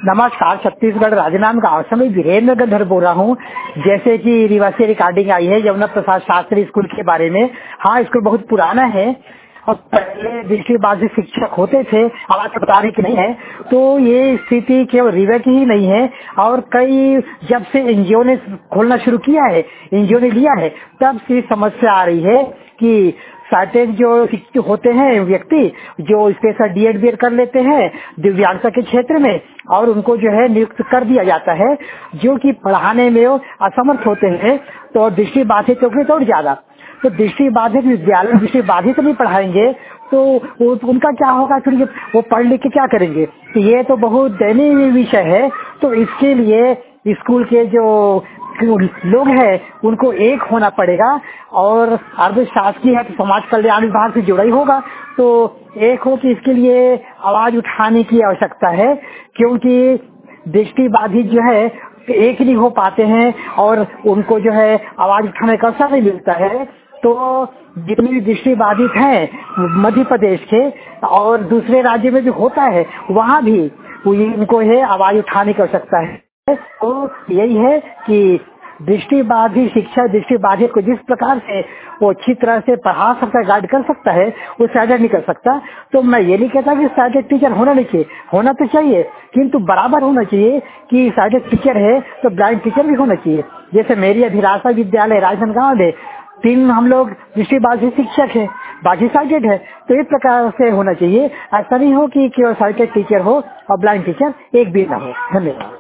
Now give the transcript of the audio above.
नमस्कार, छत्तीसगढ़ राजनांदगांव गांव से मैं वीरेंद्र गंधर बोल रहा हूँ। जैसे कि रिवर्सी रिकॉर्डिंग आई है यमुना प्रसाद शास्त्री स्कूल के बारे में। हाँ, स्कूल बहुत पुराना है और पहले दृष्टिबाधित शिक्षक होते थे, आवाज बता रही कि नहीं है। तो ये स्थिति केवल रीवा की ही नहीं है और कई जब से एनजीओ ने खोलना शुरू किया है, एनजीओ ने लिया है, तब से समस्या आ रही है कि सर्टेन जो शिक्षक होते हैं व्यक्ति जो स्पेशल डीएड बीएड कर लेते हैं दिव्यांगता के क्षेत्र में और उनको जो है नियुक्त कर दिया जाता है, जो कि पढ़ाने में असमर्थ होते हैं। तो दृष्टिबाधित तो और ज्यादा, तो दृष्टिबाधित विद्यालय दृष्टिबाधित नहीं पढ़ाएंगे तो उनका क्या होगा, फिर वो पढ़ लिख के क्या करेंगे। तो ये तो बहुत दयनीय विषय है। तो इसके लिए स्कूल के जो लोग हैं उनको एक होना पड़ेगा और अर्ध शासकीय है तो समाज कल्याण विभाग से जुड़ा ही होगा। तो एक हो कि इसके लिए आवाज उठाने की आवश्यकता है, क्योंकि दृष्टिबाधित जो है एक नहीं हो पाते हैं और उनको जो है आवाज उठाने का अवसर नहीं मिलता है। तो जितने भी दृष्टिबाधित हैं मध्य प्रदेश के और दूसरे राज्य में भी होता है, वहाँ भी उनको है आवाज उठाने की आवश्यकता है। तो यही है कि दृष्टिबाधित शिक्षा दृष्टिबाधित को जिस प्रकार से वो अच्छी तरह से पढ़ा सकता है, गाइड कर सकता है, वो साइडेड नहीं कर सकता। तो मैं ये नहीं कहता कि साइडेड टीचर होना नहीं चाहिए, होना तो चाहिए, किंतु बराबर होना चाहिए कि साइडेड टीचर है तो ब्लाइंड टीचर भी होना चाहिए। जैसे मेरी अभिलाषा विद्यालय राजनांदगांव में 3 हम लोग दृष्टिबाधित शिक्षक है, बाकी साइडेड है। तो इस प्रकार से होना चाहिए, ऐसा नहीं हो कि केवल साइडेड टीचर हो और ब्लाइंड टीचर एक भी ना हो। धन्यवाद।